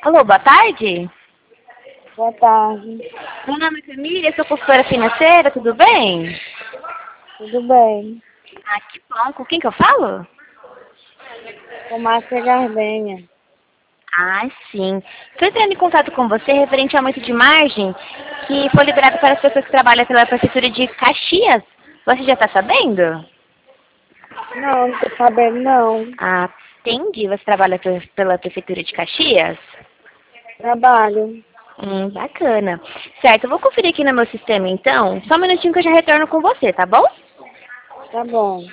Alô, boa tarde. Boa tarde. Meu nome é Camila, eu sou consultora financeira, tudo bem? Tudo bem? Ah, que bom. Com quem que eu falo? Com Márcia Gardenha. Ah, sim. Estou entrando em contato com você referente ao aumento de margem que foi liberado para as pessoas que trabalham pela Prefeitura de Caxias. Você já está sabendo? Não tô sabendo não. Ah, entendi. Você trabalha pela Prefeitura de Caxias? Trabalho. Bacana. Certo, eu vou conferir aqui no meu sistema então. Só um minutinho que eu já retorno com você, tá bom? Tá bom.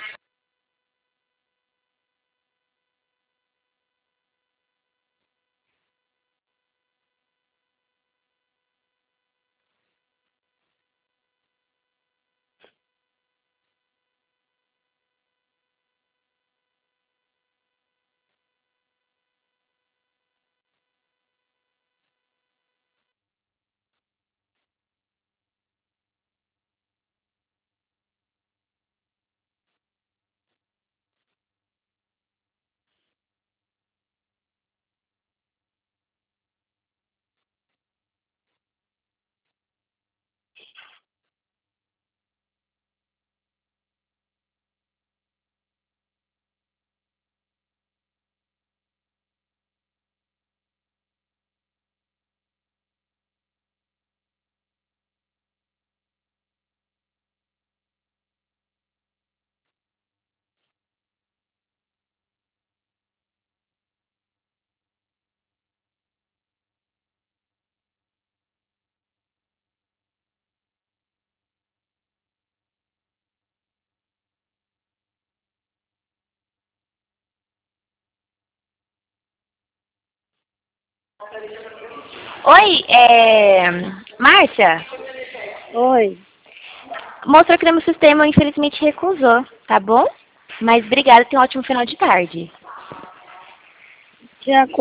Oi, Márcia? Oi. Mostrou que no meu sistema, infelizmente, recusou, tá bom? Mas obrigada, tenha um ótimo final de tarde. Tinha